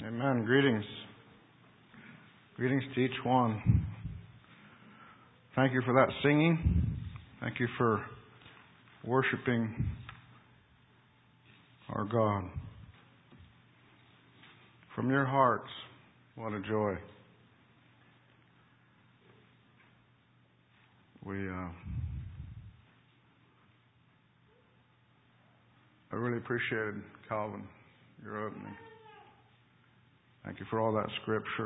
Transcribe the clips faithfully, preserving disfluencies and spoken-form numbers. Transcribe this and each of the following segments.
Amen. Greetings. Greetings to each one. Thank you for that singing. Thank you for worshiping our God. From your hearts, what a joy. We, uh, I really appreciated, Calvin, your opening. Thank you for all that scripture.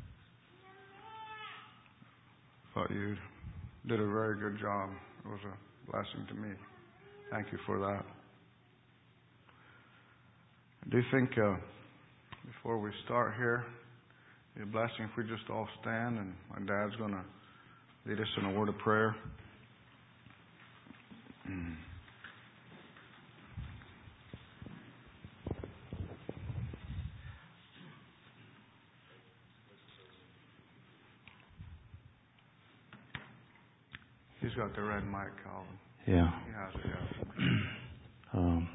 Thought you did a very good job. It was a blessing to me. Thank you for that. I do think uh, before we start here, it'd be a blessing if we just all stand, and my dad's going to lead us in a word of prayer. Mm. He's got the red mic, Calvin. Yeah. He has it, yeah. um,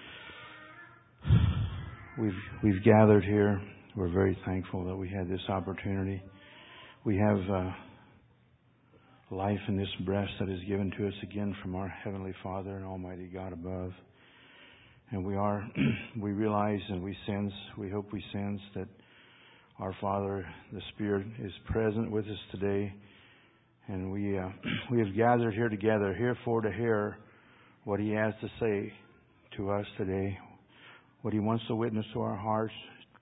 we've we've gathered here. We're very thankful that we had this opportunity. We have uh, life in this breast that is given to us again from our Heavenly Father and Almighty God above. And we are, we realize and we sense, we hope we sense that our Father, the Spirit, is present with us today. And we uh, we have gathered here together, here for to hear what He has to say to us today, what He wants to witness to our hearts.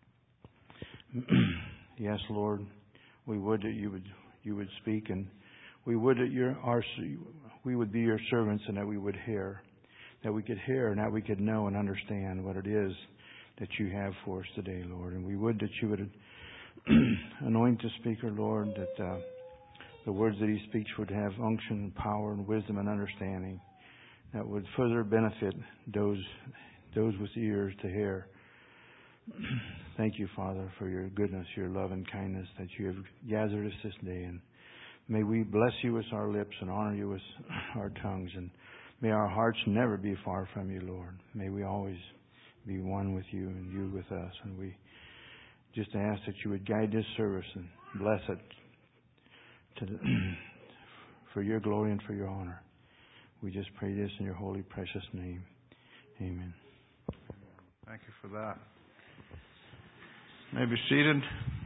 Yes, Lord, we would that You would You would speak, and we would that your our we would be Your servants, and that we would hear, that we could hear, and that we could know and understand what it is that You have for us today, Lord. And we would that You would anoint the speaker, Lord, that. Uh, The words that he speaks would have unction and power and wisdom and understanding that would further benefit those those with ears to hear. Thank You, Father, for Your goodness, Your love and kindness that You have gathered us this day. And may we bless You with our lips and honor You with our tongues. And may our hearts never be far from You, Lord. May we always be one with You and You with us. And we just ask that You would guide this service and bless it To the, for Your glory and for Your honor. We just pray this in Your holy, precious name. Amen. Thank you for that. You may be seated.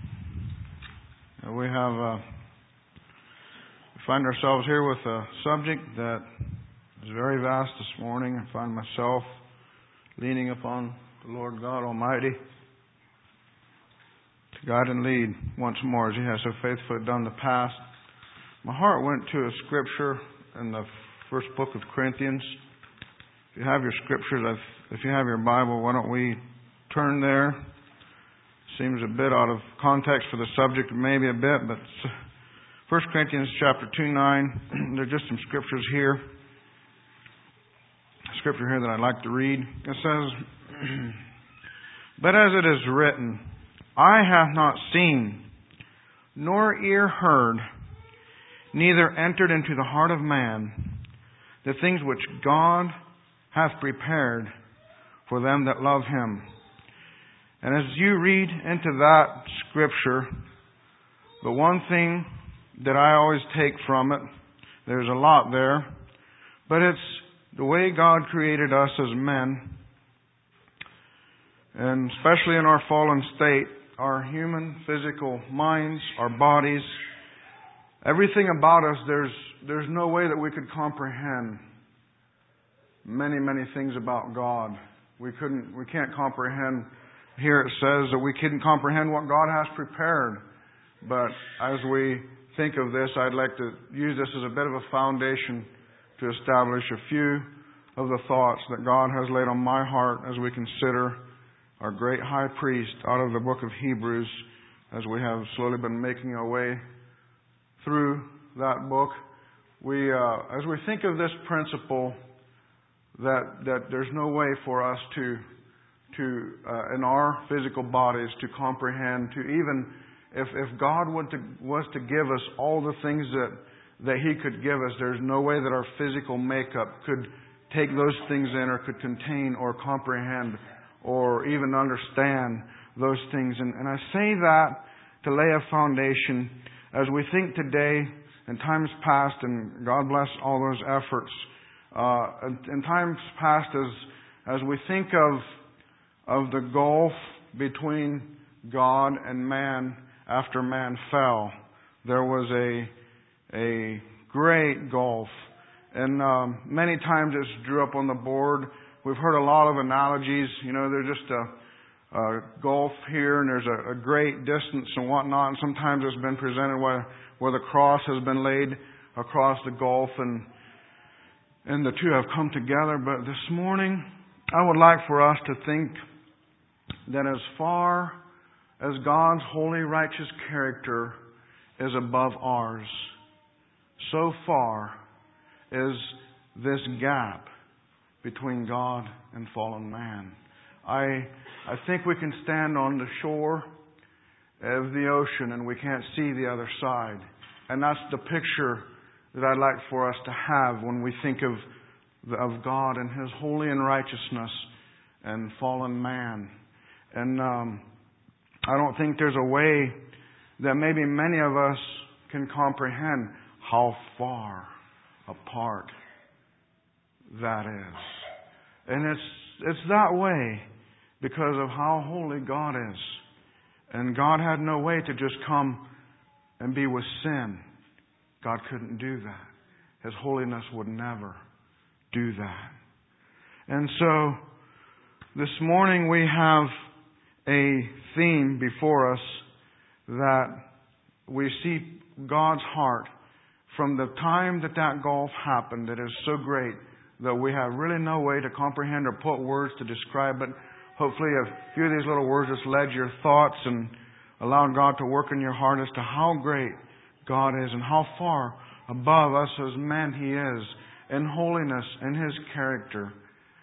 We have uh, we find ourselves here with a subject that is very vast this morning. I find myself leaning upon the Lord God Almighty to guide and lead once more as He has so faithfully done in the past. My heart went to a scripture in the first book of Corinthians. If you have your scriptures, if you have your Bible, why don't we turn there? Seems a bit out of context for the subject, maybe a bit, but First Corinthians chapter two, nine, there are just some scriptures here. A scripture here that I'd like to read. It says, "But as it is written, I have not seen, nor ear heard, neither entered into the heart of man the things which God hath prepared for them that love Him." And as you read into that scripture, the one thing that I always take from it, there's a lot there, but it's the way God created us as men, and especially in our fallen state, our human physical minds, our bodies, everything about us, there's there's no way that we could comprehend many, many things about God. We couldn't, we can't comprehend. Here it says that we couldn't comprehend what God has prepared. But as we think of this, I'd like to use this as a bit of a foundation to establish a few of the thoughts that God has laid on my heart as we consider our great high priest out of the book of Hebrews, as we have slowly been making our way through that book. We, uh, as we think of this principle that that there's no way for us to, to uh, in our physical bodies, to comprehend, to even if if God would to, was to give us all the things that that He could give us, there's no way that our physical makeup could take those things in, or could contain, or comprehend, or even understand those things. And, and I say that to lay a foundation as we think today, in times past, and God bless all those efforts, uh, in, in times past as, as we think of, of the gulf between God and man after man fell, there was a, a great gulf. And um, many times it's drew up on the board. We've heard a lot of analogies. You know, there's just a, a gulf here, and there's a, a great distance and whatnot. And sometimes it's been presented where, where the cross has been laid across the gulf, and and the two have come together. But this morning, I would like for us to think that as far as God's holy, righteous character is above ours, so far is this gap between God and fallen man. I I think we can stand on the shore of the ocean and we can't see the other side. And that's the picture that I'd like for us to have when we think of of God and His holy and righteousness and fallen man. And um, I don't think there's a way that maybe many of us can comprehend how far apart that is. And it's it's that way because of how holy God is. And God had no way to just come and be with sin. God couldn't do that. His holiness would never do that. And so this morning we have a theme before us that we see God's heart from the time that that gulf happened that is so great that we have really no way to comprehend or put words to describe it. Hopefully a few of these little words just led your thoughts and allowed God to work in your heart as to how great God is and how far above us as men He is in holiness and His character.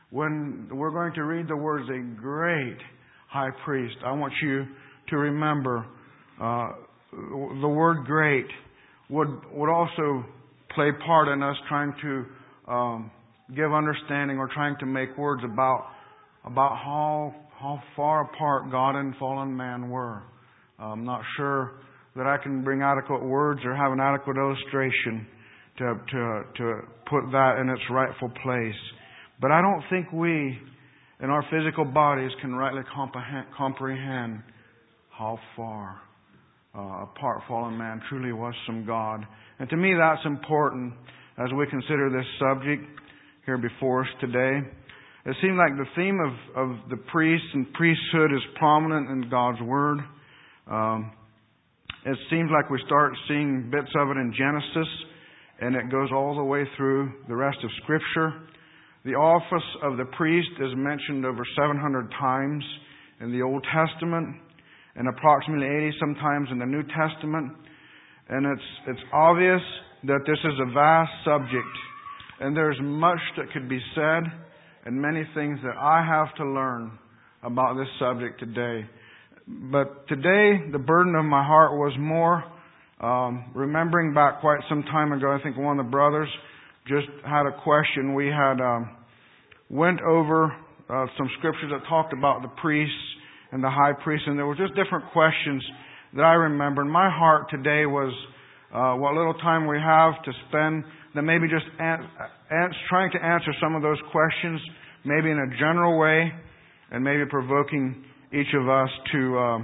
When we're going to read the words, a great high priest, I want you to remember uh, the word great would would also play part in us trying to um, give understanding or trying to make words about about how how far apart God and fallen man were. I'm not sure that I can bring adequate words or have an adequate illustration to to to put that in its rightful place. But I don't think we, in our physical bodies, can rightly comprehend, comprehend how far uh, apart fallen man truly was from God. And to me, that's important as we consider this subject here before us today. It seems like the theme of, of the priest and priesthood is prominent in God's Word. Um, it seems like we start seeing bits of it in Genesis, and it goes all the way through the rest of Scripture. The office of the priest is mentioned over seven hundred times in the Old Testament and approximately eighty sometimes in the New Testament. And it's it's obvious that this is a vast subject, and there's much that could be said and many things that I have to learn about this subject today. But today, the burden of my heart was more um, remembering back quite some time ago. I think one of the brothers just had a question. We had um, went over uh, some scriptures that talked about the priests and the high priest, and there were just different questions that I remember. And my heart today was uh, what little time we have to spend, that maybe just an- an- trying to answer some of those questions, maybe in a general way, and maybe provoking each of us to uh,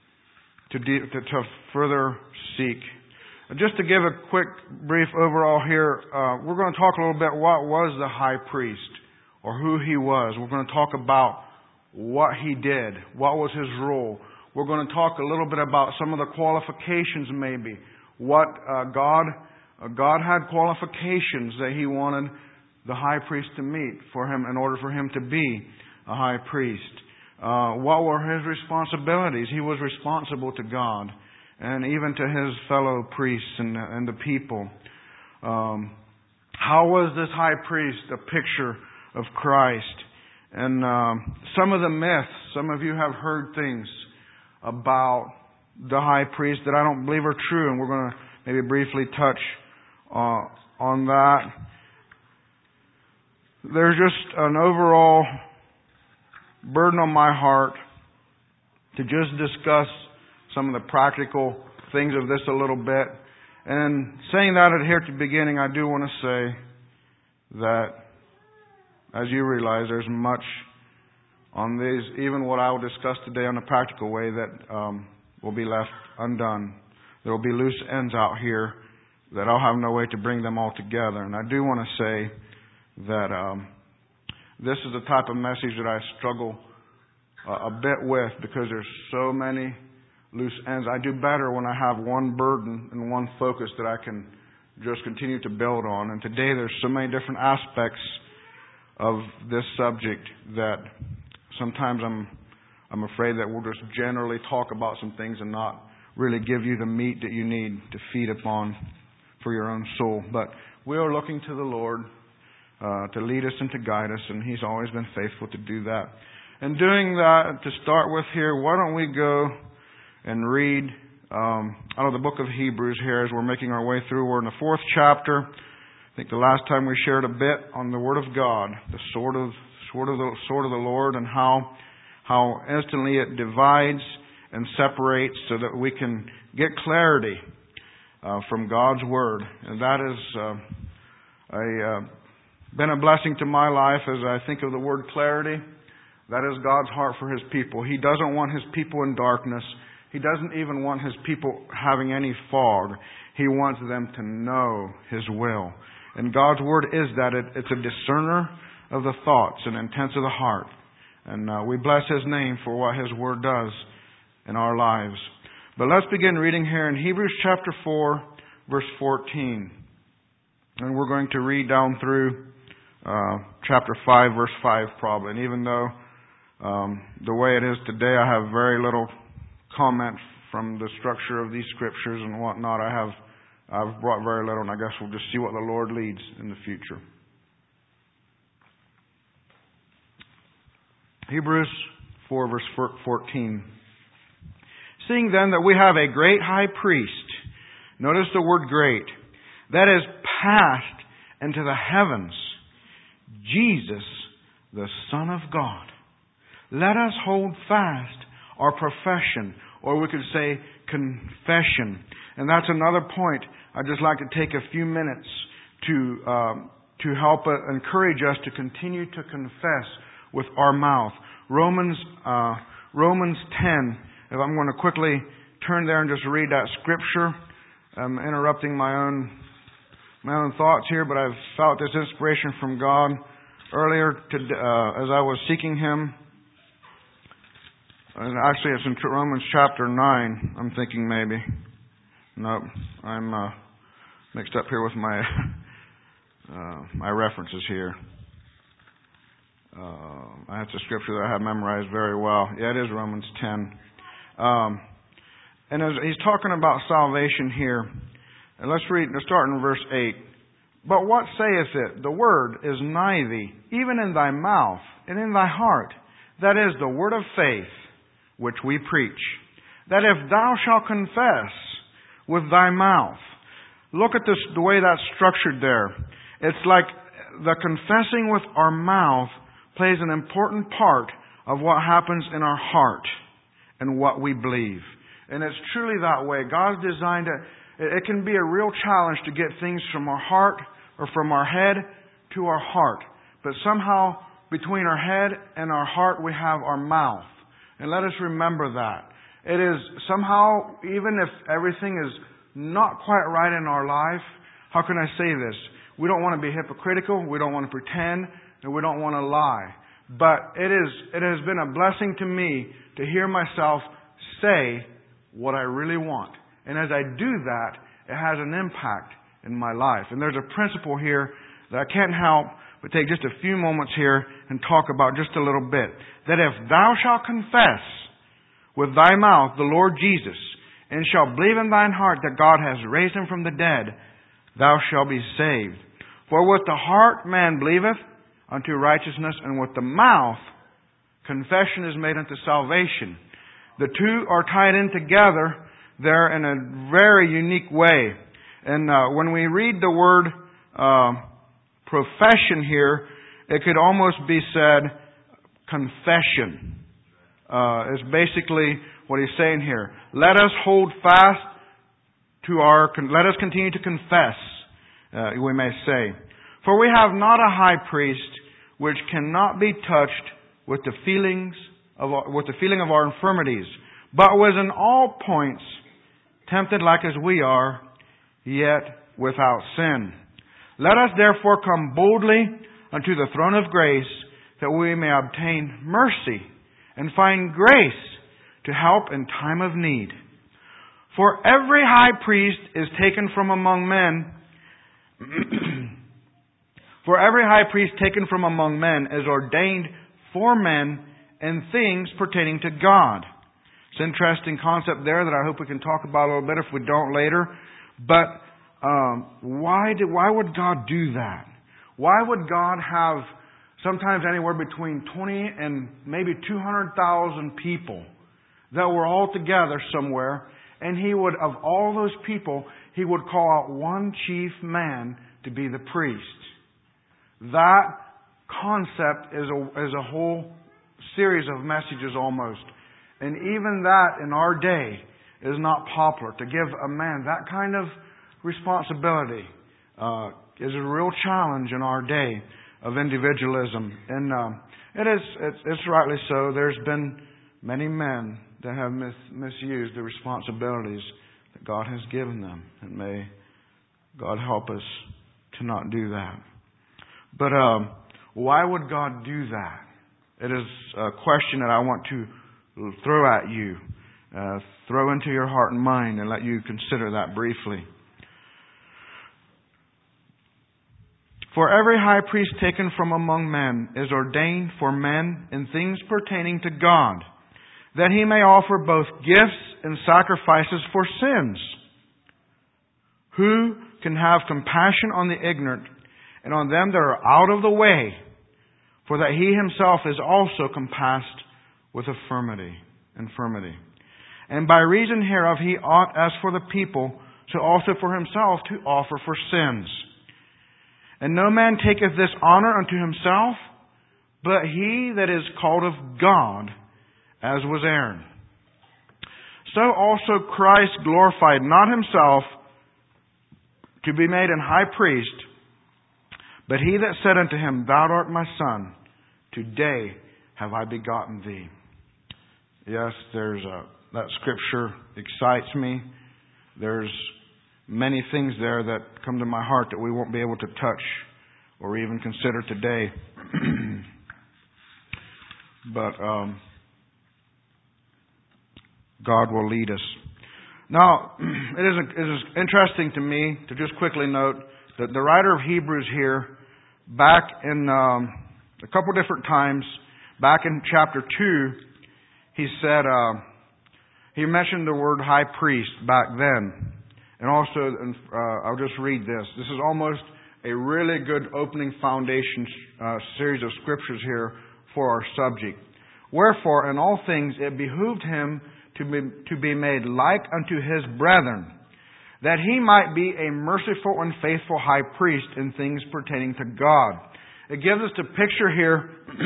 to, de- to to further seek. Just to give a quick, brief overall here, uh, we're going to talk a little bit what was the high priest, or who he was. We're going to talk about what he did, what was his role. We're going to talk a little bit about some of the qualifications maybe. What uh, God, uh, God had qualifications that he wanted the high priest to meet for him in order for him to be a high priest. Uh, what were his responsibilities? He was responsible to God and even to his fellow priests and, and the people. Um, how was this high priest a picture of Christ? And um, some of the myths, some of you have heard things about the high priest that I don't believe are true, and we're going to maybe briefly touch uh, on that. There's just an overall burden on my heart to just discuss some of the practical things of this a little bit. And saying that here at the beginning, I do want to say that, as you realize, there's much on these, even what I will discuss today on a practical way, that um, will be left undone. There will be loose ends out here that I'll have no way to bring them all together. And I do want to say that um, this is the type of message that I struggle uh, a bit with, because there's so many loose ends. I do better when I have one burden and one focus that I can just continue to build on. And today there's so many different aspects of this subject that sometimes I'm I'm afraid that we'll just generally talk about some things and not really give you the meat that you need to feed upon for your own soul. But we are looking to the Lord uh, to lead us and to guide us, and He's always been faithful to do that. And doing that, to start with here, why don't we go and read um, out of the book of Hebrews here as we're making our way through. We're in the fourth chapter. I think the last time we shared a bit on the Word of God, the sword of sword of the sword of the Lord, and how how instantly it divides and separates so that we can get clarity uh, from God's Word. And that has uh, a, uh, been a blessing to my life as I think of the word clarity. That is God's heart for His people. He doesn't want His people in darkness. He doesn't even want His people having any fog. He wants them to know His will. And God's Word is that. It, it's a discerner of the thoughts and intents of the heart. And uh, we bless His name for what His Word does in our lives. But let's begin reading here in Hebrews chapter four, verse fourteen. And we're going to read down through uh, chapter five, verse five probably. And even though um, the way it is today, I have very little comment from the structure of these scriptures and whatnot, I have I've brought very little, and I guess we'll just see what the Lord leads in the future. Hebrews four, verse fourteen. Seeing then that we have a great high priest, notice the word great, that is passed into the heavens, Jesus, the Son of God. Let us hold fast our profession, or we could say confession. And that's another point I'd just like to take a few minutes to um, to help uh, encourage us to continue to confess with our mouth. Romans uh, Romans ten. If I'm going to quickly turn there and just read that scripture. I'm interrupting my own my own thoughts here, but I've felt this inspiration from God earlier to, uh, as I was seeking Him. And actually, it's in Romans chapter nine. I'm thinking maybe. Nope, I'm uh, mixed up here with my uh, my references here. Uh, that's a scripture that I have memorized very well. Yeah, it is Romans ten. Um, and as he's talking about salvation here, and let's read. Let's start in verse eight. But what saith it? The word is nigh thee, even in thy mouth and in thy heart. That is the word of faith which we preach. That if thou shalt confess with thy mouth. Look at this, the way that's structured there. It's like the confessing with our mouth plays an important part of what happens in our heart and what we believe. And it's truly that way. God's designed it. It can be a real challenge to get things from our heart or from our head to our heart. But somehow between our head and our heart we have our mouth. And let us remember that. It is somehow, even if everything is not quite right in our life, how can I say this? We don't want to be hypocritical, we don't want to pretend, and we don't want to lie. But it is it has been a blessing to me to hear myself say what I really want. And as I do that, it has an impact in my life. And there's a principle here that I can't help but take just a few moments here and talk about just a little bit. That if thou shalt confess with thy mouth the Lord Jesus, and shalt believe in thine heart that God has raised Him from the dead, thou shalt be saved. For with the heart man believeth unto righteousness, and with the mouth confession is made unto salvation. The two are tied in together there in a very unique way. And uh, when we read the word uh, profession here, it could almost be said confession uh, is basically what he's saying here. Let us hold fast to our, let us continue to confess, uh, we may say. For we have not a high priest which cannot be touched with the feelings of our, with the feeling of our infirmities, but was in all points tempted like as we are, yet without sin. Let us therefore come boldly unto the throne of grace, that we may obtain mercy and find grace to help in time of need. For every high priest is taken from among men. For every high priest taken from among men is ordained for men in things pertaining to God. It's an interesting concept there that I hope we can talk about a little bit if we don't later. But um, why did why would God do that? Why would God have sometimes anywhere between twenty and maybe two hundred thousand people that were all together somewhere, and He would, of all those people, He would call out one chief man to be the priest? That concept is a, is a whole series of messages almost. And even that in our day is not popular. To give a man that kind of responsibility uh, is a real challenge in our day of individualism. And uh, it is, it's, it's rightly so. There's been many men that have mis- misused the responsibilities that God has given them. And may God help us to not do that. But um, why would God do that? It is a question that I want to throw at you, uh, throw into your heart and mind, and let you consider that briefly. For every high priest taken from among men is ordained for men in things pertaining to God, that he may offer both gifts and sacrifices for sins. Who can have compassion on the ignorant and on them that are out of the way, for that he himself is also compassed with infirmity, infirmity. And by reason hereof he ought, as for the people, so also for himself to offer for sins. And no man taketh this honor unto himself, but he that is called of God, as was Aaron. So also Christ glorified not himself to be made an high priest, but he that said unto him, Thou art my son, today have I begotten thee. Yes, there's a, that scripture excites me. There's many things there that come to my heart that we won't be able to touch or even consider today. But um, God will lead us. Now, it is, it is interesting to me to just quickly note that the writer of Hebrews here, back in um, a couple different times, back in chapter two, he said, uh, he mentioned the word high priest back then. And also, uh, I'll just read this. This is almost a really good opening foundation uh, series of scriptures here for our subject. Wherefore, in all things, it behooved him to be, to be made like unto his brethren, that he might be a merciful and faithful high priest in things pertaining to God. It gives us the picture here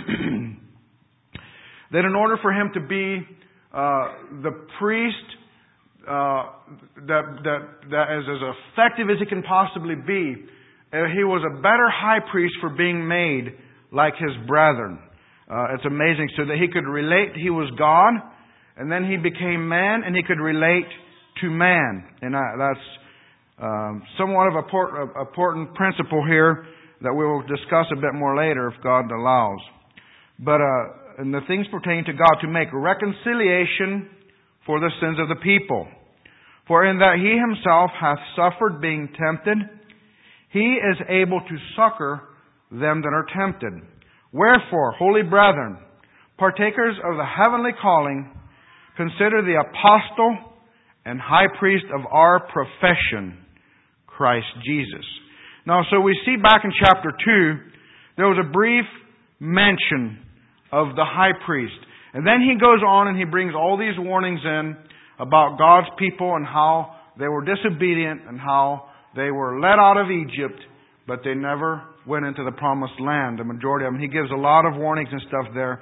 that in order for him to be uh, the priest uh, that, that, that is as effective as he can possibly be, uh, he was a better high priest for being made like his brethren. Uh, it's amazing. So that he could relate, he was God, and then he became man, and he could relate to man. And I, that's um, somewhat of an important principle here that we will discuss a bit more later if God allows. But uh, in the things pertaining to God, to make reconciliation for the sins of the people. For in that he himself hath suffered being tempted, he is able to succor them that are tempted. Wherefore, holy brethren, partakers of the heavenly calling, consider the apostle and high priest of our profession, Christ Jesus. Now, so we see back in chapter two, there was a brief mention of the high priest. And then he goes on and he brings all these warnings in about God's people and how they were disobedient and how they were led out of Egypt, but they never went into the promised land, the majority of them. He gives a lot of warnings and stuff there.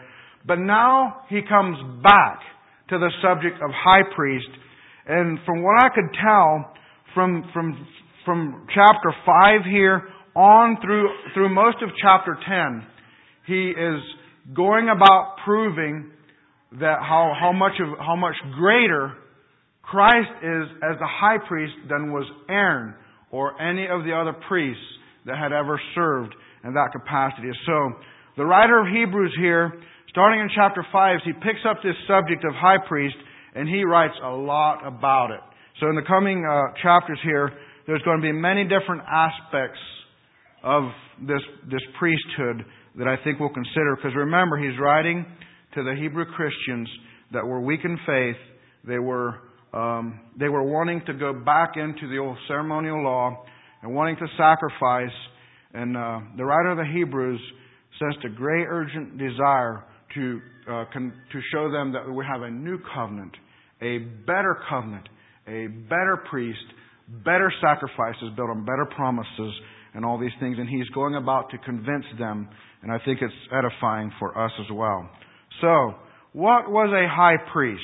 But now he comes back to the subject of high priest. And from what I could tell, from from from chapter five here on through through most of chapter ten, he is going about proving that how, how much of how much greater Christ is as the high priest than was Aaron or any of the other priests that had ever served in that capacity. So the writer of Hebrews here, starting in chapter five, he picks up this subject of high priest and he writes a lot about it. So in the coming uh, chapters here, there's going to be many different aspects of this this priesthood that I think we'll consider. Because remember, he's writing to the Hebrew Christians that were weak in faith. They were um, they were wanting to go back into the old ceremonial law and wanting to sacrifice. And uh, the writer of the Hebrews sensed a great urgent desire to uh, con- to show them that we have a new covenant, a better covenant, a better priest, better sacrifices built on better promises, and all these things. And he's going about to convince them, and I think it's edifying for us as well. So, what was a high priest?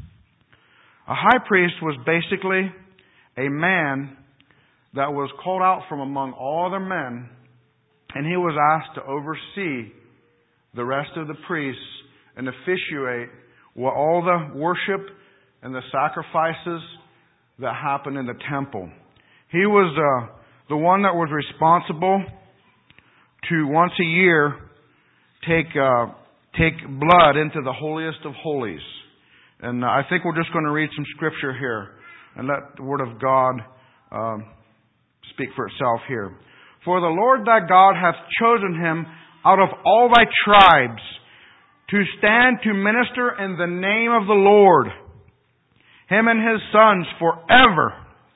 A high priest was basically a man that was called out from among all other men, and he was asked to oversee the rest of the priests and officiate what all the worship and the sacrifices that happened in the temple. He was uh, the one that was responsible to once a year take uh, take blood into the holiest of holies. And I think we're just going to read some scripture here and let the Word of God uh, speak for itself here. For the Lord thy God hath chosen him out of all thy tribes to stand to minister in the name of the Lord, him and his sons forever.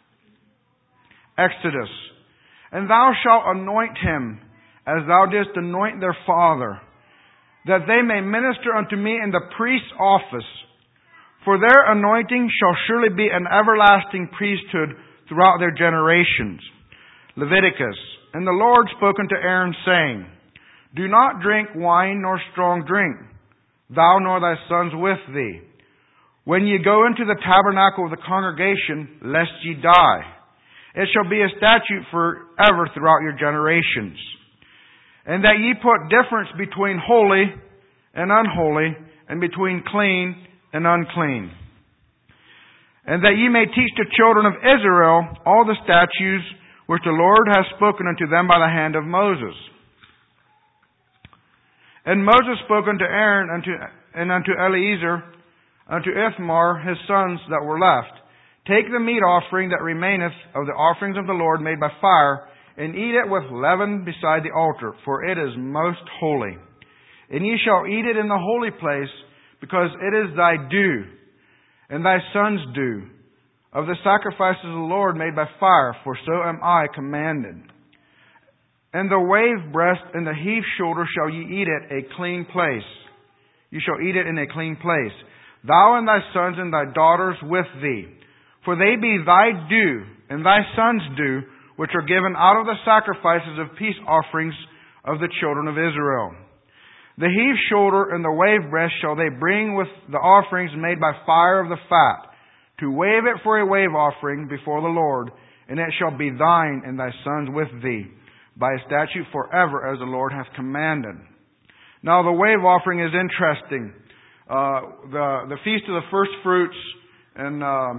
Exodus. And thou shalt anoint him as thou didst anoint their father, that they may minister unto me in the priest's office. For their anointing shall surely be an everlasting priesthood throughout their generations. Leviticus. And the Lord spoke unto Aaron, saying, Do not drink wine nor strong drink, thou nor thy sons with thee, when ye go into the tabernacle of the congregation, lest ye die. It shall be a statute forever throughout your generations. And that ye put difference between holy and unholy, and between clean and unclean. And that ye may teach the children of Israel all the statutes which the Lord hath spoken unto them by the hand of Moses. And Moses spoke unto Aaron unto, and unto Eleazar, unto Ithamar his sons that were left, Take the meat offering that remaineth of the offerings of the Lord made by fire, and eat it with leaven beside the altar, for it is most holy. And ye shall eat it in the holy place, because it is thy due, and thy son's due, of the sacrifices of the Lord made by fire, for so am I commanded. And the wave breast and the heave shoulder shall ye eat it a clean place. You shall eat it in a clean place, thou and thy sons and thy daughters with thee. For they be thy due, and thy sons' due, which are given out of the sacrifices of peace offerings of the children of Israel. The heave shoulder and the wave breast shall they bring with the offerings made by fire of the fat, to wave it for a wave offering before the Lord, and it shall be thine and thy sons with thee, by a statute forever, as the Lord hath commanded. Now the wave offering is interesting. Uh, the the feast of the first fruits, and uh,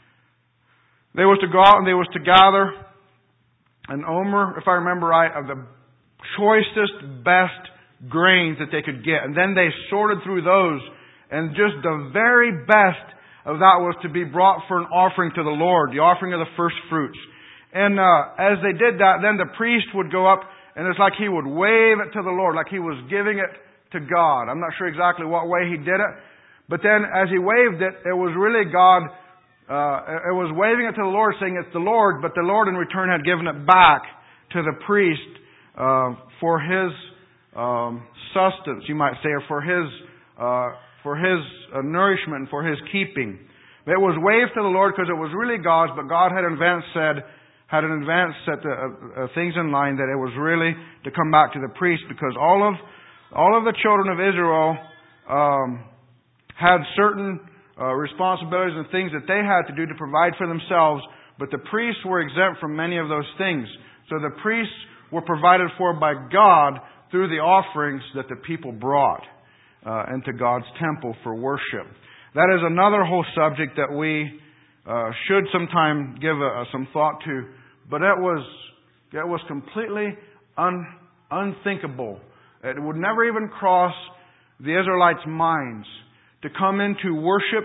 they was to go out and they was to gather an omer, if I remember right, of the choicest, best grains that they could get. And then they sorted through those, and just the very best of that was to be brought for an offering to the Lord, the offering of the first fruits. And uh, as they did that, then the priest would go up, and it's like he would wave it to the Lord, like he was giving it to God. I'm not sure exactly what way he did it, but then as he waved it, it was really God. Uh, it was waving it to the Lord, saying it's the Lord, but the Lord in return had given it back to the priest uh, for his um, sustenance, you might say, or for his uh, for his uh, nourishment, for his keeping. But it was waved to the Lord because it was really God's, but God had in advance said, had in advance set the uh, uh, things in line that it was really to come back to the priest, because all of all of the children of Israel um, had certain uh, responsibilities and things that they had to do to provide for themselves, but the priests were exempt from many of those things. So the priests were provided for by God through the offerings that the people brought uh, into God's temple for worship. That is another whole subject that we uh, should sometime give a, a, some thought to, but it was it was completely un, unthinkable. It would never even cross the Israelites' minds to come into worship,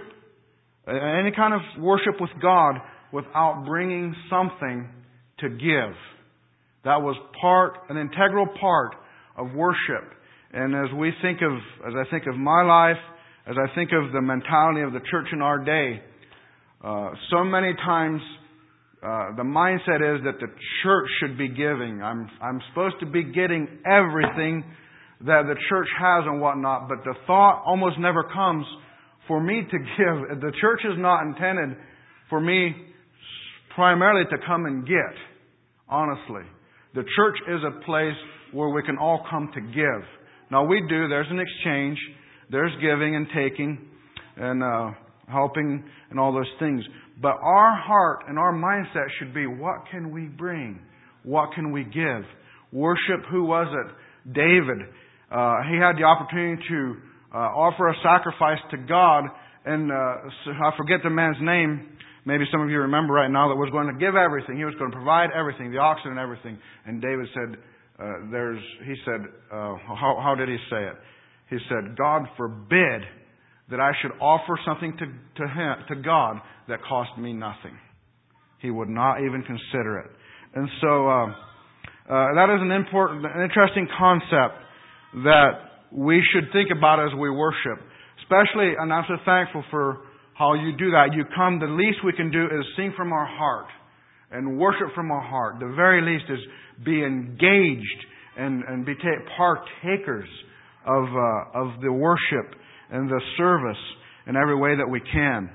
any kind of worship with God, without bringing something to give. That was part, an integral part of worship. And as we think of, as I think of my life, as I think of the mentality of the church in our day, uh, so many times uh, the mindset is that the church should be giving. I'm I'm supposed to be getting everything that the church has and whatnot, but the thought almost never comes for me to give. The church is not intended for me primarily to come and get, honestly. The church is a place where we can all come to give. Now we do, there's an exchange, there's giving and taking and uh, helping and all those things. But our heart and our mindset should be, what can we bring? What can we give? Worship, who was it? David. Uh, he had the opportunity to uh, offer a sacrifice to God, and uh, I forget the man's name. Maybe some of you remember right now, that was going to give everything. He was going to provide everything, the oxen and everything. And David said, uh, "There's." He said, uh, how, "How did he say it?" He said, "God forbid that I should offer something to to him, to God that cost me nothing." He would not even consider it. And so uh, uh, that is an important, an interesting concept that we should think about as we worship. Especially, and I'm so thankful for how you do that. You come, the least we can do is sing from our heart and worship from our heart. The very least is be engaged and, and be ta- partakers of, uh, of the worship and the service in every way that we can.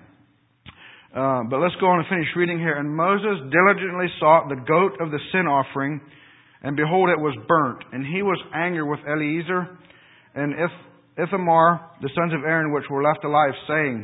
Uh, but let's go on and finish reading here. "And Moses diligently sought the goat of the sin offering, and behold, it was burnt. And he was angry with Eleazar and Ithamar, the sons of Aaron, which were left alive, saying,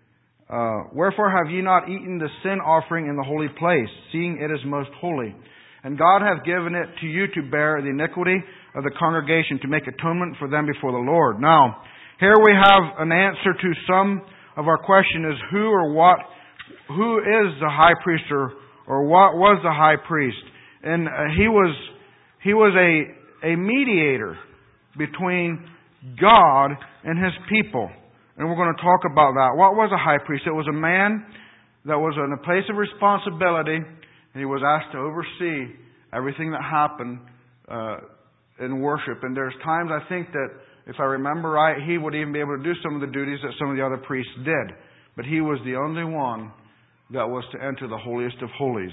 Uh, Wherefore have ye not eaten the sin offering in the holy place, seeing it is most holy? And God hath given it to you to bear the iniquity of the congregation, to make atonement for them before the Lord." Now, here we have an answer to some of our question: is who or what, who is the high priest, or, or what was the high priest? And uh, he was he was a a mediator between God and His people. And we're going to talk about that. What was a high priest? It was a man that was in a place of responsibility, and he was asked to oversee everything that happened uh, in worship. And there's times, I think, that, if I remember right, he would even be able to do some of the duties that some of the other priests did. But he was the only one that was to enter the holiest of holies.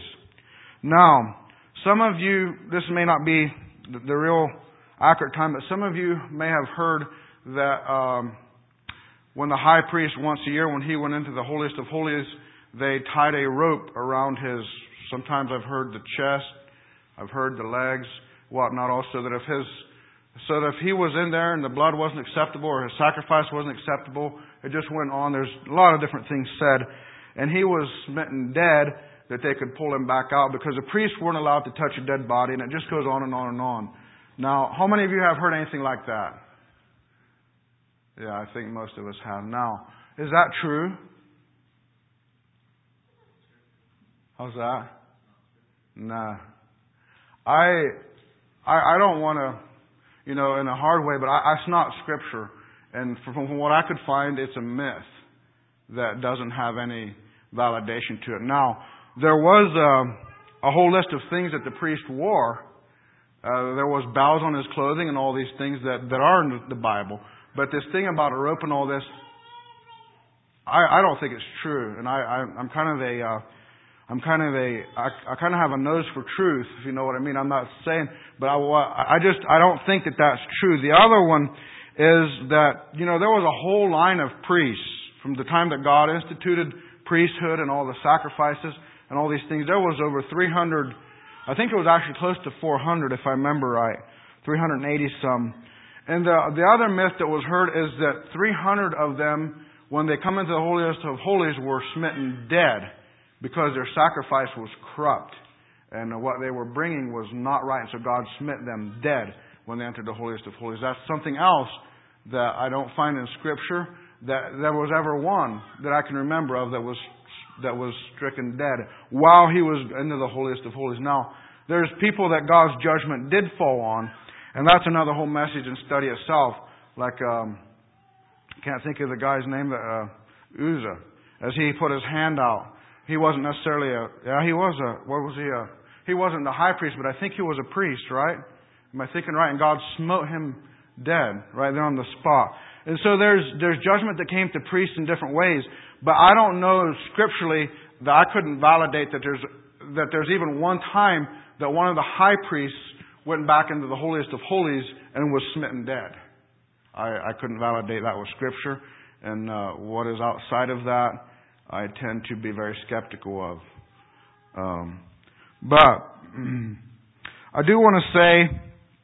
Now, some of you, this may not be the, the real accurate time, but some of you may have heard that Um, when the high priest, once a year, when he went into the holiest of holies, they tied a rope around his, sometimes I've heard the chest, I've heard the legs, whatnot also, that if his, so that if he was in there and the blood wasn't acceptable or his sacrifice wasn't acceptable, it just went on. There's a lot of different things said. And he was smitten dead, that they could pull him back out, because the priests weren't allowed to touch a dead body, and it just goes on and on and on. Now, how many of you have heard anything like that? Yeah, I think most of us have. Now, is that true? How's that? Nah. I, I, I don't want to, you know, in a hard way, but I, it's not Scripture. And from, from what I could find, it's a myth that doesn't have any validation to it. Now, there was a, a whole list of things that the priest wore. Uh, there was bells on his clothing and all these things that, that are in the Bible. But this thing about a rope and all this, I, I don't think it's true. And I, I, I'm kind of a, uh, I'm kind of a, I, I kind of have a nose for truth, if you know what I mean. I'm not saying, but I, I just, I don't think that that's true. The other one is that, you know, there was a whole line of priests from the time that God instituted priesthood and all the sacrifices and all these things. There was over three hundred, I think it was actually close to four hundred, if I remember right, three hundred eighty some. And the, the other myth that was heard is that three hundred of them, when they come into the holiest of holies, were smitten dead because their sacrifice was corrupt. And what they were bringing was not right. So God smit them dead when they entered the holiest of holies. That's something else that I don't find in Scripture that there was ever one that I can remember of that was that was stricken dead while he was into the holiest of holies. Now, there's people that God's judgment did fall on, and that's another whole message and study itself. Like, um, can't think of the guy's name, that uh, Uzzah, as he put his hand out. He wasn't necessarily a, yeah, he was a, what was he a, he wasn't the high priest, but I think he was a priest, right? Am I thinking right? And God smote him dead right there on the spot. And so there's there's judgment that came to priests in different ways. But I don't know scripturally that I couldn't validate that there's that there's even one time that one of the high priests went back into the holiest of holies and was smitten dead. I, I couldn't validate that with Scripture. And uh, what is outside of that, I tend to be very skeptical of. Um, but I do want to say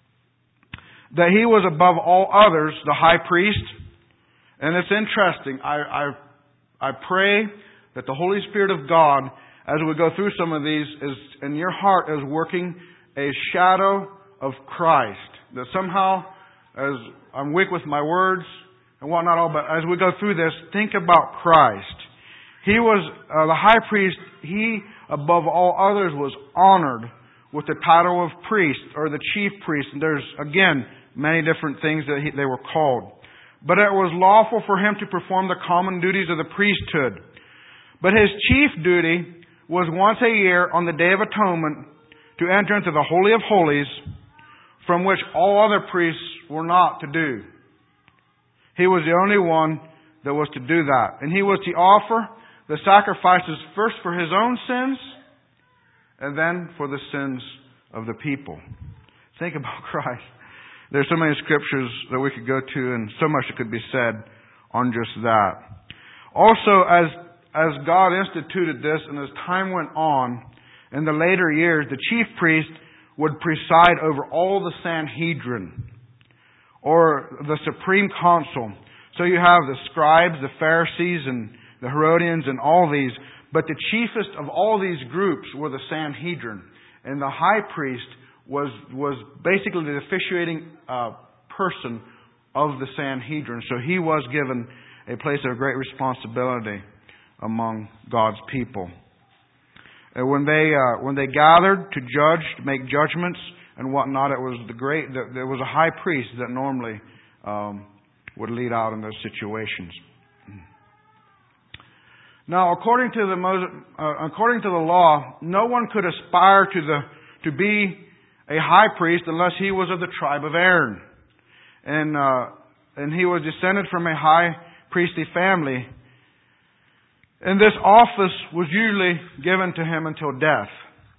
that he was above all others, the high priest. And it's interesting. I, I I pray that the Holy Spirit of God, as we go through some of these, is in your heart is working a shadow of Christ. That somehow, as I'm weak with my words and whatnot, all, but as we go through this, think about Christ. He was uh, the high priest. He, above all others, was honored with the title of priest or the chief priest. And there's, again, many different things that he, they were called. But it was lawful for him to perform the common duties of the priesthood. But his chief duty was once a year on the Day of Atonement to enter into the Holy of Holies, from which all other priests were not to do. He was the only one that was to do that. And he was to offer the sacrifices first for his own sins and then for the sins of the people. Think about Christ. There's so many scriptures that we could go to and so much that could be said on just that. Also, as as God instituted this and as time went on, in the later years, the chief priest would preside over all the Sanhedrin, or the Supreme Council. So you have the scribes, the Pharisees, and the Herodians, and all these. But the chiefest of all these groups were the Sanhedrin. And the high priest was was basically the officiating uh, person of the Sanhedrin. So he was given a place of great responsibility among God's people. And when they uh, when they gathered to judge, to make judgments and whatnot, it was the great. There was a high priest that normally um, would lead out in those situations. Now, according to the uh, according to the law, no one could aspire to the to be a high priest unless he was of the tribe of Aaron, and uh, and he was descended from a high priestly family. And this office was usually given to him until death.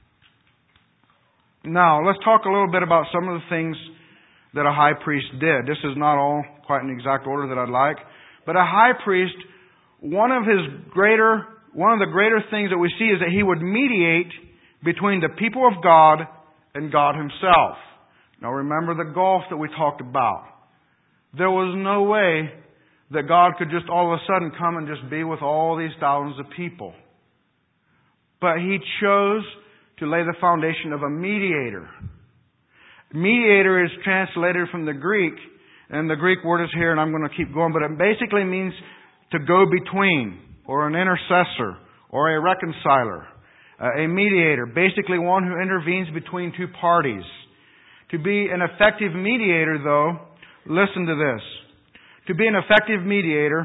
Now, let's talk a little bit about some of the things that a high priest did. This is not all quite in the exact order that I'd like, but a high priest, one of his greater, one of the greater things that we see is that he would mediate between the people of God and God Himself. Now remember the gulf that we talked about. There was no way that God could just all of a sudden come and just be with all these thousands of people. But He chose to lay the foundation of a mediator. Mediator is translated from the Greek, and the Greek word is here, and I'm going to keep going, but it basically means to go between, or an intercessor, or a reconciler. A mediator, basically one who intervenes between two parties. To be an effective mediator, though, listen to this. To be an effective mediator,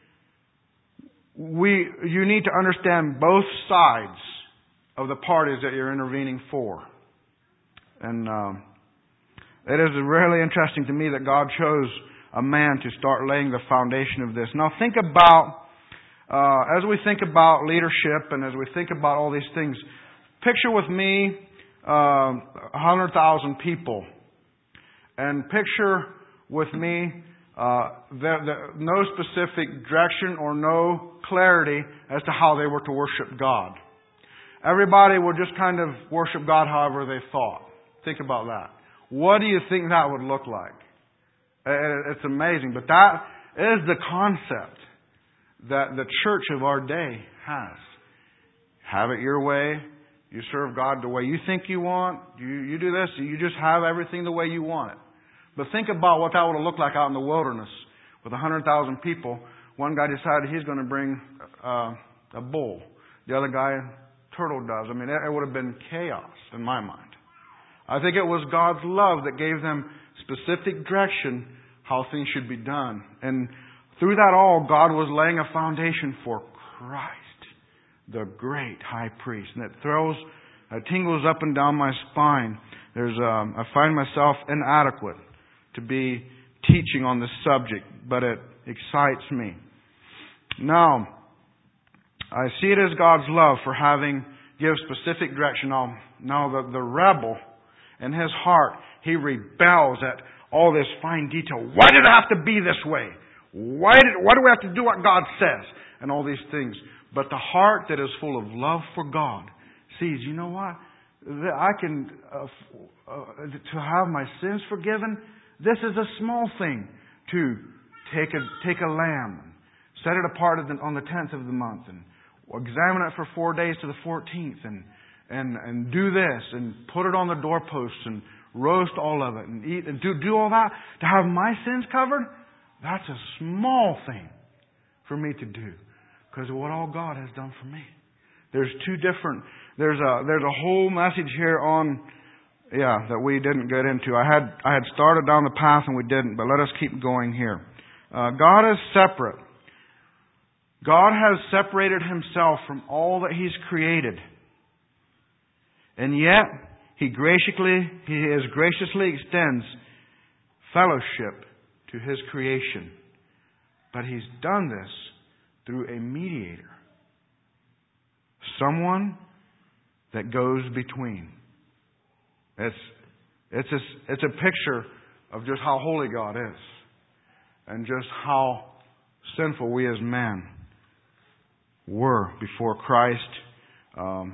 we you need to understand both sides of the parties that you're intervening for. And um, it is really interesting to me that God chose a man to start laying the foundation of this. Now think about Uh, as we think about leadership and as we think about all these things, picture with me uh, one hundred thousand people. And picture with me uh, the, the, no specific direction or no clarity as to how they were to worship God. Everybody would just kind of worship God however they thought. Think about that. What do you think that would look like? It's amazing. But that is the concept that the church of our day has. Have it your way. You serve God the way you think you want. You, you do this. You just have everything the way you want it. But think about what that would have looked like out in the wilderness with one hundred thousand people. One guy decided he's going to bring uh, a bull. The other guy, turtle doves. I mean, it, it would have been chaos in my mind. I think it was God's love that gave them specific direction how things should be done. And through that all, God was laying a foundation for Christ, the great high priest. And it throws, it tingles up and down my spine. There's, um, I find myself inadequate to be teaching on this subject, but it excites me. Now, I see it as God's love for having give specific direction. Now, now the, the rebel in his heart, he rebels at all this fine detail. Why did it have to be this way? Why did why do we have to do what God says? And all these things. But the heart that is full of love for God sees, you know what? That I can, uh, uh, to have my sins forgiven, this is a small thing. To take a, take a lamb and set it apart on the tenth of the month and examine it for four days to the fourteenth and, and, and do this and put it on the doorposts and roast all of it and eat and do, do all that to have my sins covered. That's a small thing for me to do because of what all God has done for me. There's two different, there's a, there's a whole message here on, yeah, that we didn't get into. I had, I had started down the path and we didn't, but let us keep going here. Uh, God is separate. God has separated Himself from all that He's created. And yet, He graciously, He is graciously extends fellowship to His creation. But He's done this through a mediator. Someone that goes between. It's, it's, a, it's a picture of just how holy God is. And just how sinful we as men were before Christ um,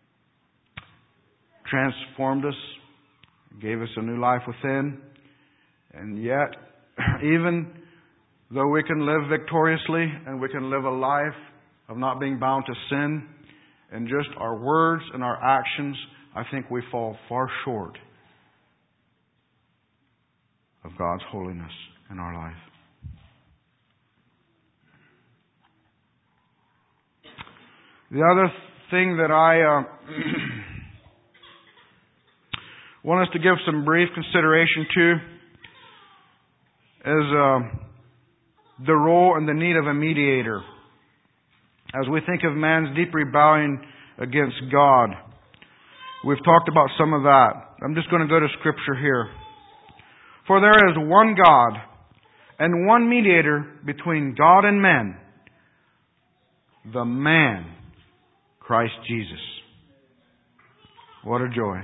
transformed us, gave us a new life within. And yet, even though we can live victoriously and we can live a life of not being bound to sin, in just our words and our actions, I think we fall far short of God's holiness in our life. The other thing that I uh, want us to give some brief consideration to is uh, the role and the need of a mediator. As we think of man's deep rebellion against God, we've talked about some of that. I'm just going to go to Scripture here. For there is one God and one mediator between God and men, the man, Christ Jesus. What a joy.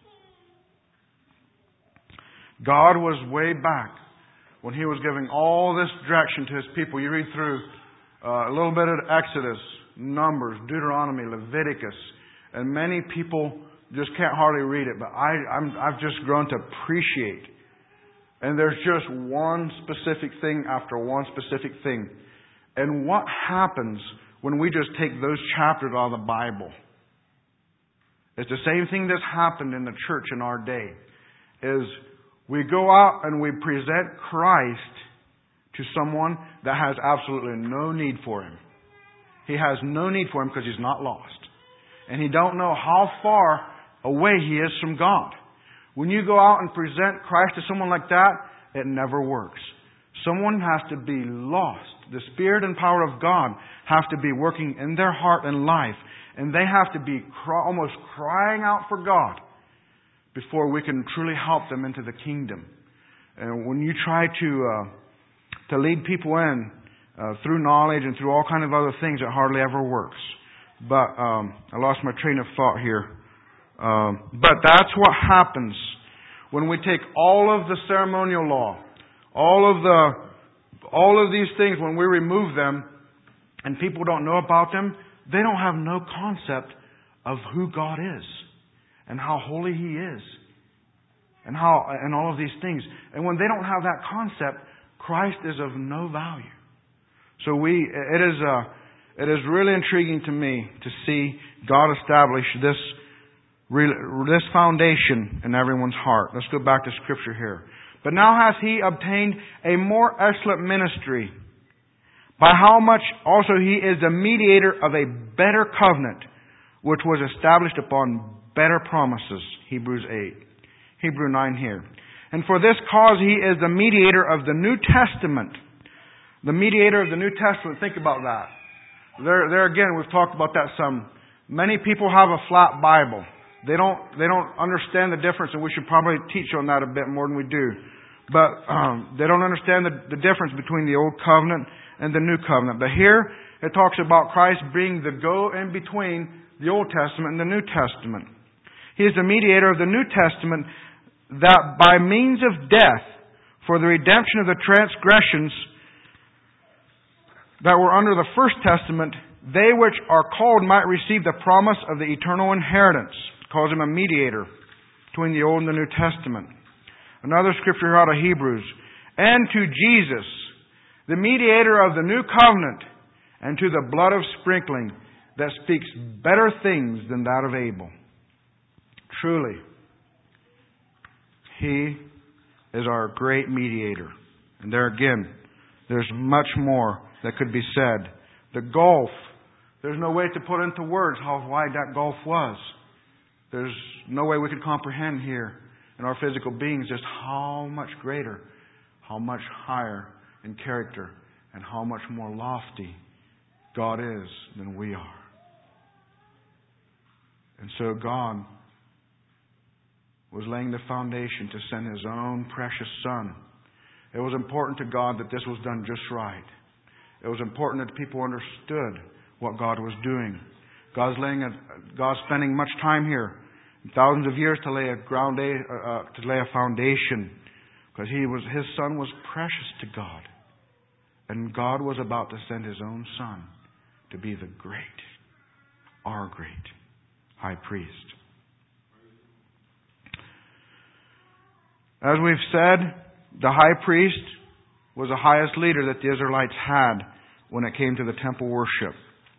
God was way back when He was giving all this direction to His people. You read through uh, a little bit of Exodus, Numbers, Deuteronomy, Leviticus, and many people just can't hardly read it, but I, I'm, I've just grown to appreciate. And there's just one specific thing after one specific thing. And what happens when we just take those chapters out of the Bible? It's the same thing that's happened in the church in our day. Is we go out and we present Christ to someone that has absolutely no need for Him. He has no need for Him because he's not lost. And he don't know how far away he is from God. When you go out and present Christ to someone like that, it never works. Someone has to be lost. The Spirit and power of God have to be working in their heart and life. And they have to be cry, almost crying out for God before we can truly help them into the kingdom. And when you try to uh, to lead people in uh, through knowledge and through all kind of other things, it hardly ever works. But um, I lost my train of thought here. Um, but that's what happens when we take all of the ceremonial law, all of the, all of these things, when we remove them, and people don't know about them, they don't have no concept of who God is and how holy He is. and how and all of these things. And when they don't have that concept, Christ is of no value. So we, it is uh, it is really intriguing to me to see God establish this this foundation in everyone's heart. Let's go back to Scripture here. But now hath He obtained a more excellent ministry, by how much also He is the mediator of a better covenant, which was established upon better promises. Hebrews eight. Hebrew nine here. And for this cause He is the mediator of the New Testament. The mediator of the New Testament. Think about that. There, there again, we've talked about that some. Many people have a flat Bible. They don't, they don't understand the difference, and we should probably teach on that a bit more than we do. But um, they don't understand the, the difference between the Old Covenant and the New Covenant. But here it talks about Christ being the go in between the Old Testament and the New Testament. He is the mediator of the New Testament, that by means of death, for the redemption of the transgressions that were under the First Testament, they which are called might receive the promise of the eternal inheritance. Calls Him a mediator between the Old and the New Testament. Another scripture out of Hebrews. And to Jesus, the mediator of the new covenant, and to the blood of sprinkling that speaks better things than that of Abel. Truly, He is our great mediator. And there again, there's much more that could be said. The gulf, there's no way to put into words how wide that gulf was. There's no way we could comprehend here in our physical beings just how much greater, how much higher in character, and how much more lofty God is than we are. And so God was laying the foundation to send His own precious Son. It was important to God that this was done just right. It was important that people understood what God was doing. God's laying a, God's spending much time here, thousands of years to lay a ground, uh, uh, to lay a foundation, because He was His Son was precious to God, and God was about to send His own Son to be the great, our great High Priest. As we've said, the High Priest was the highest leader that the Israelites had when it came to the temple worship.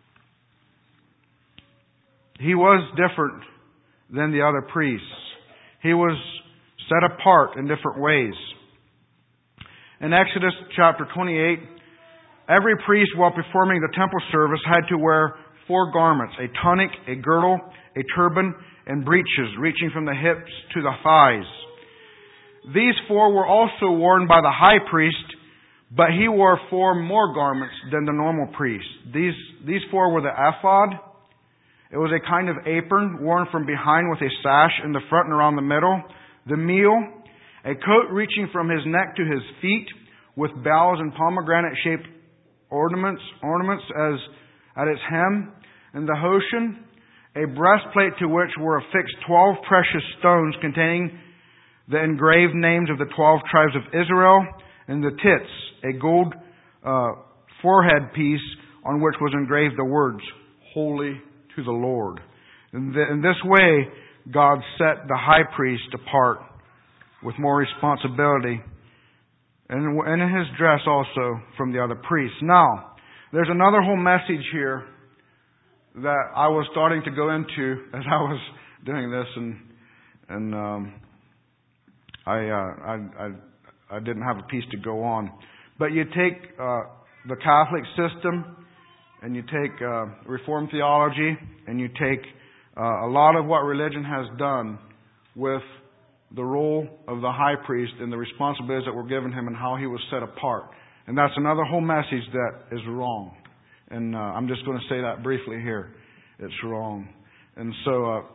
He was different than the other priests. He was set apart in different ways. In Exodus chapter twenty-eight, every priest while performing the temple service had to wear four garments: a tunic, a girdle, a turban, and breeches reaching from the hips to the thighs. These four were also worn by the high priest, but he wore four more garments than the normal priest. These, these four were the ephod. It was a kind of apron worn from behind with a sash in the front and around the middle. The meal, a coat reaching from his neck to his feet with bells and pomegranate-shaped ornaments, ornaments as at its hem. And the hoshin, a breastplate to which were affixed twelve precious stones containing the engraved names of the twelve tribes of Israel, and the tits, a gold uh, forehead piece on which was engraved the words, Holy to the Lord. In, the, in this way, God set the high priest apart with more responsibility, and, and in his dress also from the other priests. Now, there's another whole message here that I was starting to go into as I was doing this, and and um, I, uh, I I I didn't have a piece to go on. But you take uh, the Catholic system, and you take uh, Reformed theology, and you take uh, a lot of what religion has done with the role of the high priest and the responsibilities that were given him and how he was set apart. And that's another whole message that is wrong. And uh, I'm just going to say that briefly here. It's wrong. And so uh,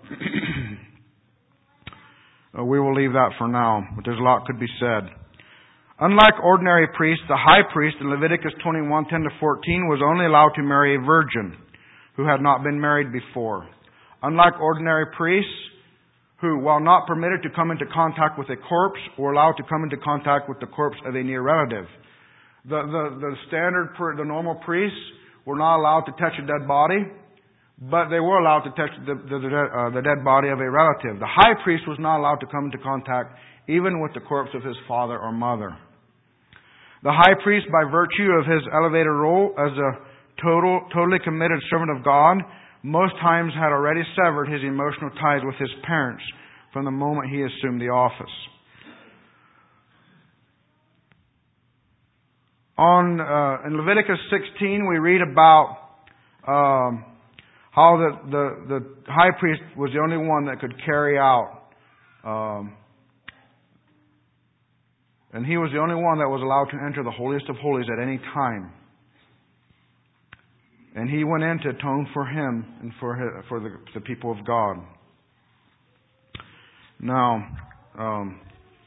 uh, we will leave that for now. But there's a lot could be said. Unlike ordinary priests, the high priest in Leviticus twenty-one, ten to fourteen was only allowed to marry a virgin who had not been married before. Unlike ordinary priests, who, while not permitted to come into contact with a corpse, were allowed to come into contact with the corpse of a near relative. The, the, the standard, the normal priests were not allowed to touch a dead body. but they were allowed to touch the, the, the, uh, the dead body of a relative. The high priest was not allowed to come into contact even with the corpse of his father or mother. The high priest, by virtue of his elevated role as a total, totally committed servant of God, most times had already severed his emotional ties with his parents from the moment he assumed the office. On uh, in Leviticus sixteen, we read about um, how the, the the high priest was the only one that could carry out, um, and he was the only one that was allowed to enter the holiest of holies at any time. And he went in to atone for him and for his, for the, the people of God. Now, um,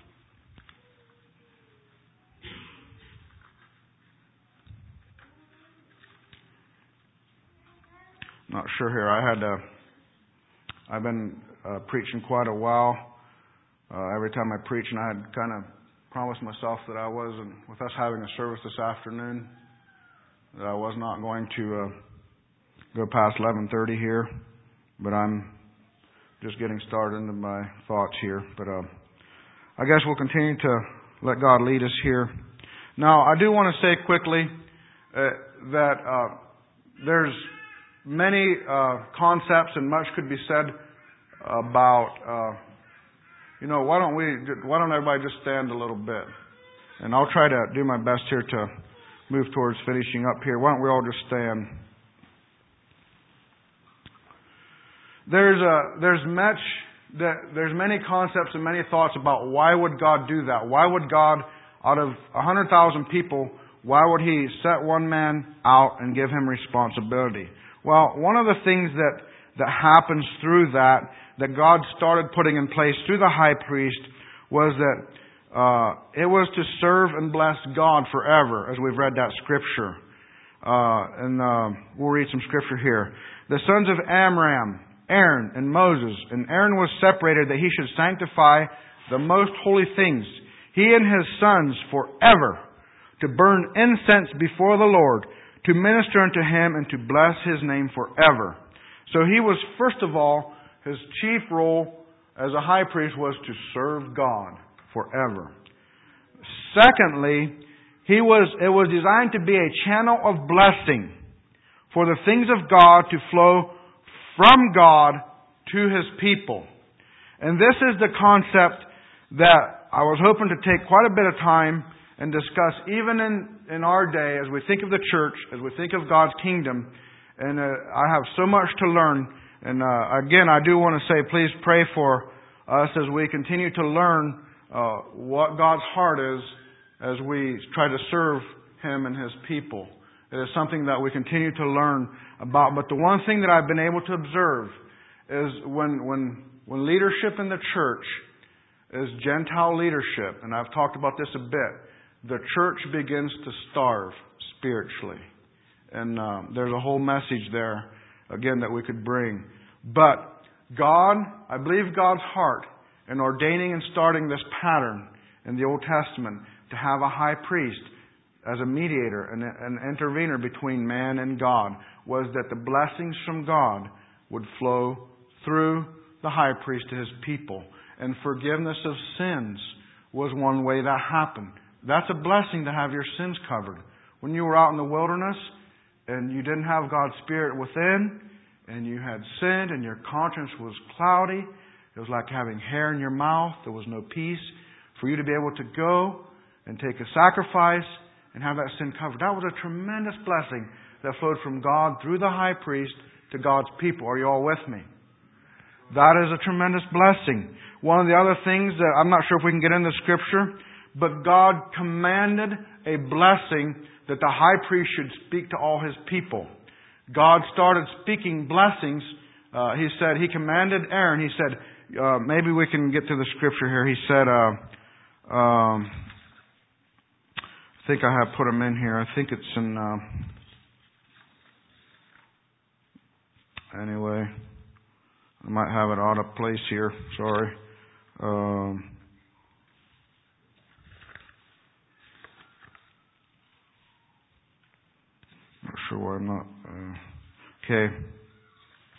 not sure here. I had uh, I've been uh, preaching quite a while. Uh, every time I preach, and I had kind of promised myself that I was, and with us having a service this afternoon, that I was not going to uh, go past eleven thirty here. But I'm just getting started into my thoughts here. But uh, I guess we'll continue to let God lead us here. Now, I do want to say quickly uh, that uh, there's many uh, concepts and much could be said about, uh, you know, why don't we, why don't everybody just stand a little bit? And I'll try to do my best here to move towards finishing up here. Why don't we all just stand? There's a, there's much that there's many concepts and many thoughts about why would God do that? Why would God, out of a hundred thousand people, why would He set one man out and give him responsibility? Well, one of the things that that happens through that that God started putting in place through the high priest was that uh, it was to serve and bless God forever, as we've read that scripture. Uh, and uh, we'll read some scripture here. The sons of Amram, Aaron and Moses, and Aaron was separated that he should sanctify the most holy things, he and his sons forever, to burn incense before the Lord, to minister unto Him, and to bless His name forever. So he was, first of all, his chief role as a high priest was to serve God forever. Secondly, he was it was designed to be a channel of blessing for the things of God to flow from God to His people. And this is the concept that I was hoping to take quite a bit of time and discuss even in, in our day as we think of the church, as we think of God's kingdom. And uh, I have so much to learn. And uh, again, I do want to say, please pray for us as we continue to learn uh, what God's heart is as we try to serve Him and His people. It is something that we continue to learn about. But the one thing that I've been able to observe is when when when leadership in the church is Gentile leadership, and I've talked about this a bit, the church begins to starve spiritually. And um, there's a whole message there, again, that we could bring. But God, I believe God's heart in ordaining and starting this pattern in the Old Testament to have a high priest as a mediator and an intervener between man and God was that the blessings from God would flow through the high priest to his people. And forgiveness of sins was one way that happened. That's a blessing to have your sins covered. When you were out in the wilderness and you didn't have God's Spirit within and you had sinned and your conscience was cloudy, it was like having hair in your mouth. There was no peace. For you to be able to go and take a sacrifice and have that sin covered. That was a tremendous blessing that flowed from God through the high priest to God's people. Are you all with me? That is a tremendous blessing. One of the other things that I'm not sure if we can get into Scripture, but God commanded a blessing that the high priest should speak to all His people. God started speaking blessings. Uh, he said, He commanded Aaron, He said, uh, maybe we can get to the Scripture here. He said, uh, um, I think I have put them in here. I think it's in, uh, anyway, I might have it out of place here. Sorry. Um, not sure why I'm not. Uh, okay.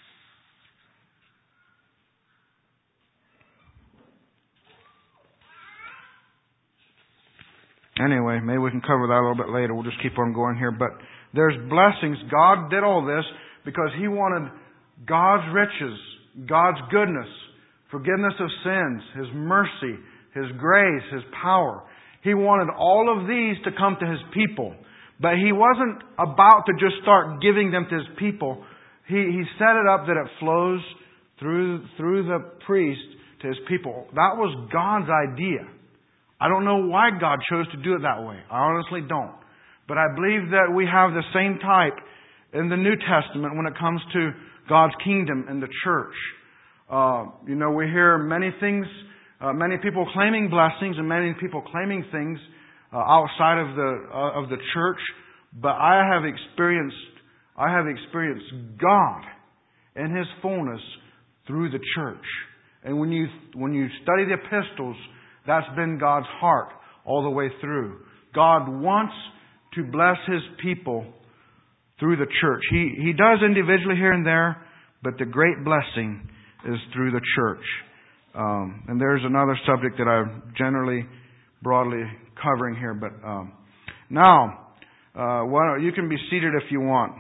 Anyway, maybe we can cover that a little bit later. We'll just keep on going here. But there's blessings. God did all this because He wanted God's riches, God's goodness, forgiveness of sins, His mercy, His grace, His power. He wanted all of these to come to His people. But He wasn't about to just start giving them to His people. He, he set it up that it flows through, through the priest to His people. That was God's idea. I don't know why God chose to do it that way. I honestly don't. But I believe that we have the same type in the New Testament when it comes to God's kingdom and the church. Uh, you know, we hear many things, uh, many people claiming blessings and many people claiming things uh, outside of the uh, of the church. But I have experienced, I have experienced God in His fullness through the church. And when you when you study the epistles, that's been God's heart all the way through. God wants to bless His people through the church. He He does individually here and there, but the great blessing is through the church. Um, and there's another subject that I'm generally, broadly covering here. But um, now, uh, why don't, you can be seated if you want.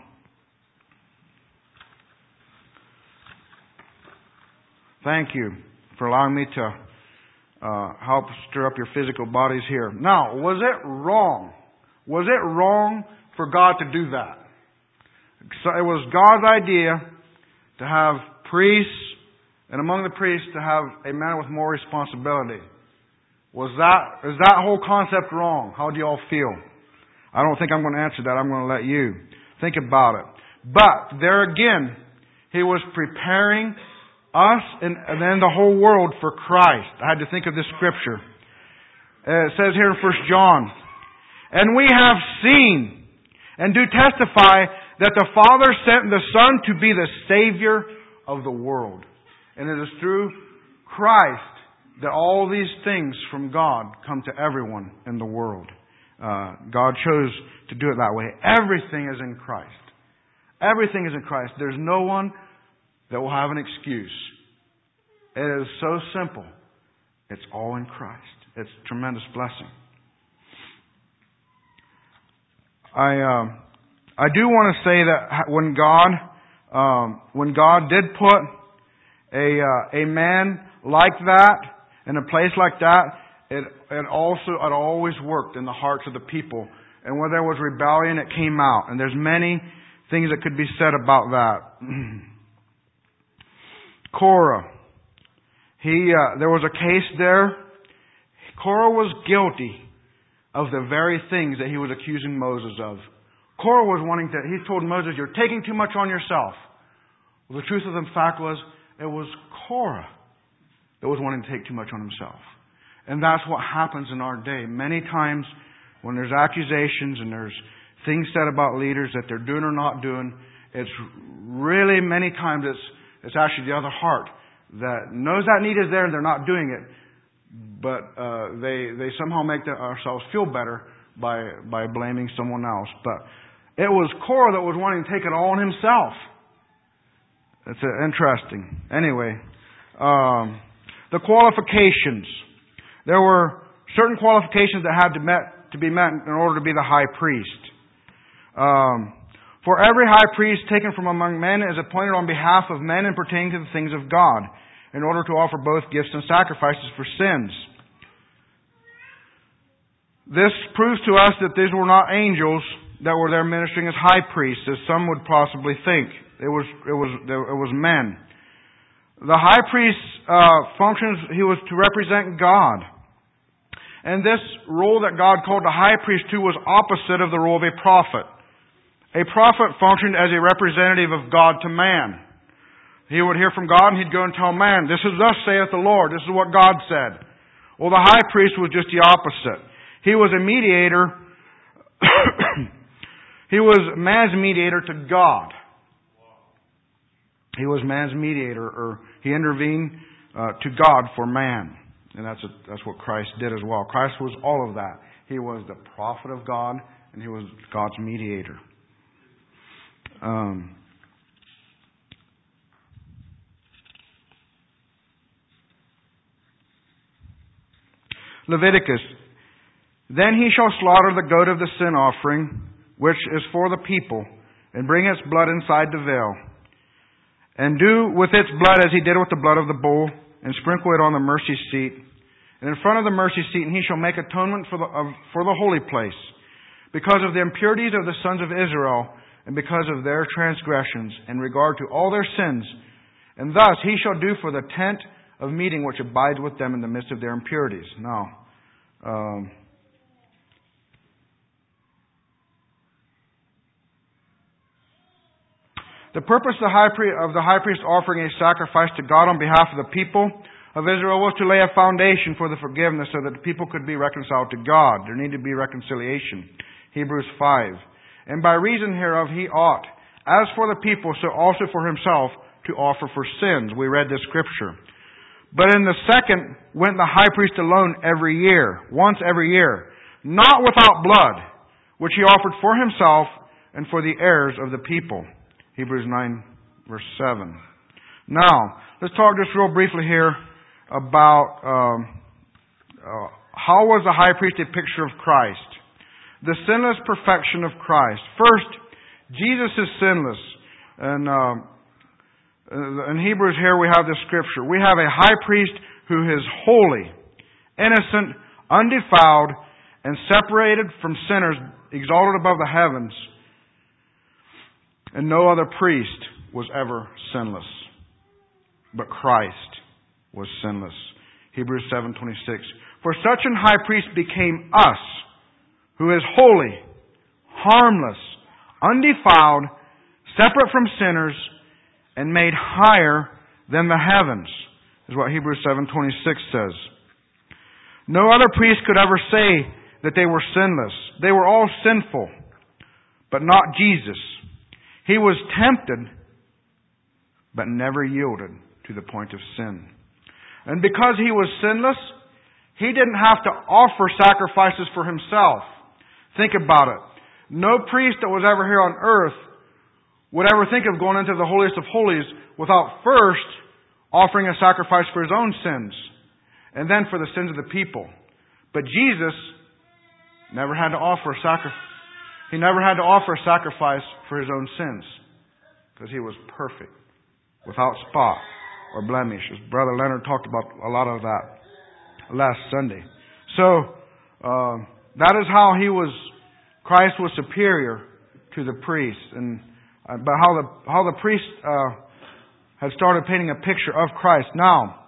Thank you for allowing me to uh, help stir up your physical bodies here. Now, was it wrong? Was it wrong for God to do that? So it was God's idea to have priests, and among the priests to have a man with more responsibility. Was that, is that whole concept wrong? How do you all feel? I don't think I'm going to answer that. I'm going to let you think about it. But there again, He was preparing us and, and then the whole world for Christ. I had to think of this scripture. Uh, it says here in First John, "And we have seen and do testify that the Father sent the Son to be the Savior of the world." And it is through Christ that all these things from God come to everyone in the world. Uh, God chose to do it that way. Everything is in Christ. Everything is in Christ. There's no one that will have an excuse. It is so simple. It's all in Christ. It's a tremendous blessing. I uh, I do want to say that when God um, when God did put a uh, a man like that in a place like that, it it also it always worked in the hearts of the people. And where there was rebellion, it came out. And there's many things that could be said about that. Korah, he uh, there was a case there. Korah was guilty of the very things that he was accusing Moses of. Korah was wanting to. He told Moses, "You're taking too much on yourself." Well, the truth of the fact was, it was Korah that was wanting to take too much on himself. And that's what happens in our day. Many times when there's accusations and there's things said about leaders that they're doing or not doing, it's really many times it's it's actually the other heart that knows that need is there and they're not doing it. But uh, they they somehow make the, ourselves feel better by by blaming someone else. But it was Korah that was wanting to take it all on himself. That's uh, interesting. Anyway, um, the qualifications. There were certain qualifications that had to met to be met in order to be the high priest. Um, For every high priest taken from among men is appointed on behalf of men and pertaining to the things of God, in order to offer both gifts and sacrifices for sins. This proves to us that these were not angels that were there ministering as high priests, as some would possibly think. It was it was it was men. The high priest's uh, functions, he was to represent God. And this role that God called the high priest to was opposite of the role of a prophet. A prophet functioned as a representative of God to man. He would hear from God and he'd go and tell man, "This is thus saith the Lord. This is what God said." Well, the high priest was just the opposite. He was a mediator. He was man's mediator to God. He was man's mediator, or he intervened uh, to God for man. And that's a, that's what Christ did as well. Christ was all of that. He was the prophet of God, and he was God's mediator. Um, Leviticus. Then he shall slaughter the goat of the sin offering, which is for the people, and bring its blood inside the veil, and do with its blood as he did with the blood of the bull, and sprinkle it on the mercy seat. And in front of the mercy seat, and he shall make atonement for the, of, for the holy place, because of the impurities of the sons of Israel, and because of their transgressions, in regard to all their sins. And thus he shall do for the tent of meeting which abides with them in the midst of their impurities. Now, um, the purpose of the, high priest, of the high priest offering a sacrifice to God on behalf of the people of Israel was to lay a foundation for the forgiveness so that the people could be reconciled to God. There needed to be reconciliation. Hebrews five. And by reason hereof he ought, as for the people, so also for himself, to offer for sins. We read this scripture. But in the second went the high priest alone every year, once every year, not without blood, which he offered for himself and for the heirs of the people. Hebrews nine, verse seven. Now, let's talk just real briefly here about um, uh, how was the high priest a picture of Christ? The sinless perfection of Christ. First, Jesus is sinless. And um, in Hebrews here we have this scripture. We have a high priest who is holy, innocent, undefiled, and separated from sinners, exalted above the heavens. And no other priest was ever sinless. But Christ was sinless. Hebrews seven twenty-six. For such an high priest became us, who is holy, harmless, undefiled, separate from sinners, and made higher than the heavens, is what Hebrews seven twenty-six says. No other priest could ever say that they were sinless. They were all sinful, but not Jesus. He was tempted, but never yielded to the point of sin. And because he was sinless, he didn't have to offer sacrifices for himself. Think about it. No priest that was ever here on earth would ever think of going into the holiest of holies without first offering a sacrifice for his own sins, and then for the sins of the people. But Jesus never had to offer a sacrifice. He never had to offer a sacrifice for his own sins, because he was perfect, without spot or blemish. As Brother Leonard talked about a lot of that last Sunday. So, uh, that is how he was, Christ was superior to the priest. And uh, but how the how the priest uh, had started painting a picture of Christ. Now,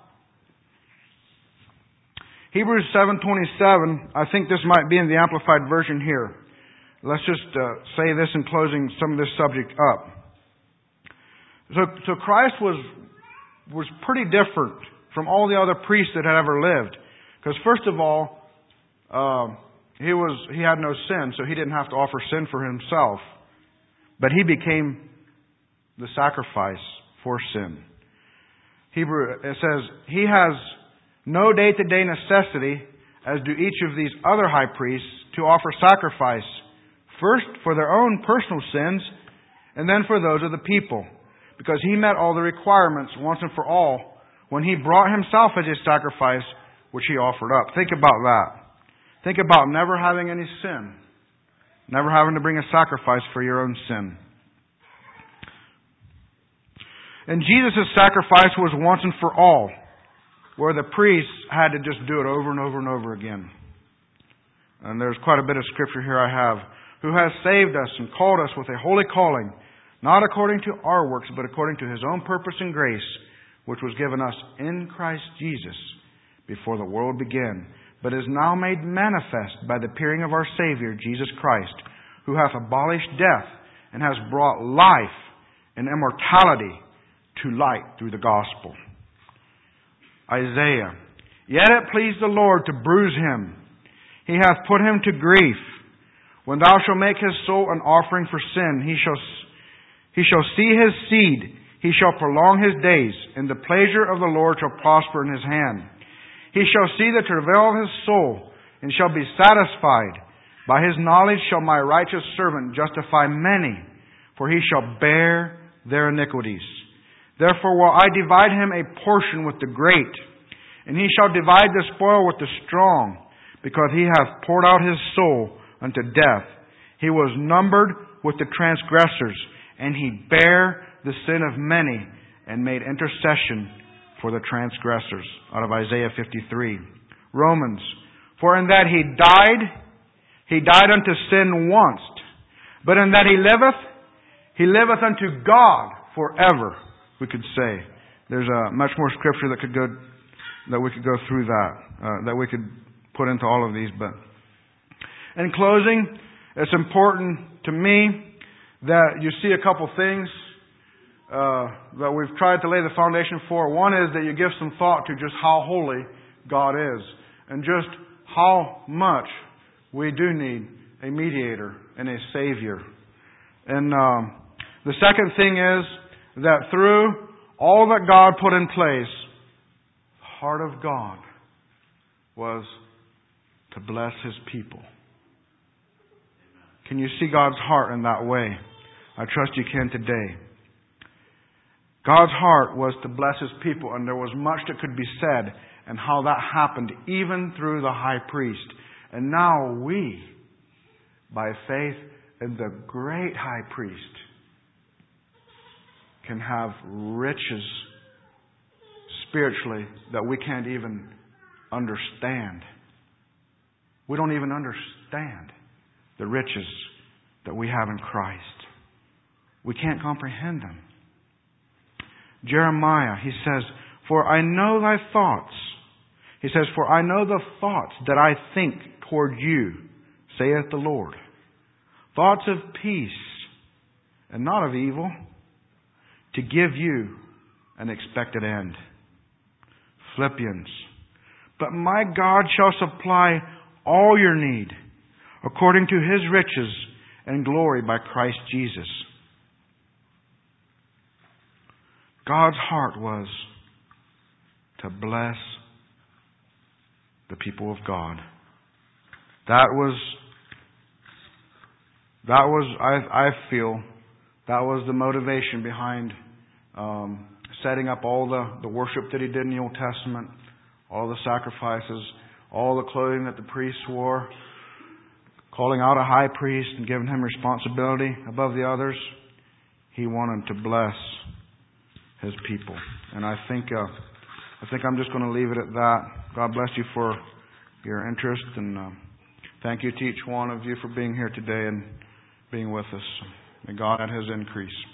Hebrews seven twenty-seven, I think this might be in the Amplified Version here. Let's just uh, say this in closing some of this subject up. So, so Christ was was pretty different from all the other priests that had ever lived. Because first of all, uh, he was he had no sin, so he didn't have to offer sin for himself. But he became the sacrifice for sin. Hebrew it says he has no day-to-day necessity, as do each of these other high priests, to offer sacrifice. First for their own personal sins, and then for those of the people. Because he met all the requirements once and for all when he brought himself as a sacrifice which he offered up. Think about that. Think about never having any sin. Never having to bring a sacrifice for your own sin. And Jesus' sacrifice was once and for all, where the priests had to just do it over and over and over again. And there's quite a bit of scripture here I have. Who has saved us and called us with a holy calling, not according to our works, but according to his own purpose and grace, which was given us in Christ Jesus before the world began, but is now made manifest by the appearing of our Savior, Jesus Christ, who hath abolished death and has brought life and immortality to light through the gospel. Isaiah. Yet it pleased the Lord to bruise him. He hath put him to grief. When thou shalt make his soul an offering for sin, he shall, he shall see his seed. He shall prolong his days, and the pleasure of the Lord shall prosper in his hand. He shall see the travail of his soul, and shall be satisfied. By his knowledge shall my righteous servant justify many, for he shall bear their iniquities. Therefore will I divide him a portion with the great, and he shall divide the spoil with the strong, because he hath poured out his soul unto death. He was numbered with the transgressors, and he bare the sin of many, and made intercession for the transgressors. Out of Isaiah fifty-three. Romans. For in that he died, he died unto sin once. But in that he liveth, he liveth unto God forever, we could say. There's uh, much more scripture that could go, that we could go through that, uh, that we could put into all of these. But in closing, it's important to me that you see a couple things uh, that we've tried to lay the foundation for. One is that you give some thought to just how holy God is, and just how much we do need a mediator and a Savior. And um, the second thing is that through all that God put in place, the heart of God was to bless His people. Can you see God's heart in that way? I trust you can today. God's heart was to bless His people, and there was much that could be said and how that happened even through the high priest. And now we, by faith in the great high priest, can have riches spiritually that we can't even understand. We don't even understand the riches that we have in Christ. We can't comprehend them. Jeremiah, he says, for I know thy thoughts. He says, for I know the thoughts that I think toward you, saith the Lord. Thoughts of peace and not of evil, to give you an expected end. Philippians. But my God shall supply all your need according to His riches and glory by Christ Jesus. God's heart was to bless the people of God. That was, that was, I, I feel, that was the motivation behind um, setting up all the, the worship that He did in the Old Testament, all the sacrifices, all the clothing that the priests wore, calling out a high priest and giving him responsibility above the others. He wanted to bless His people. And I think uh, I think I'm just going to leave it at that. God bless you for your interest, and uh, thank you to each one of you for being here today and being with us. May God add His increase.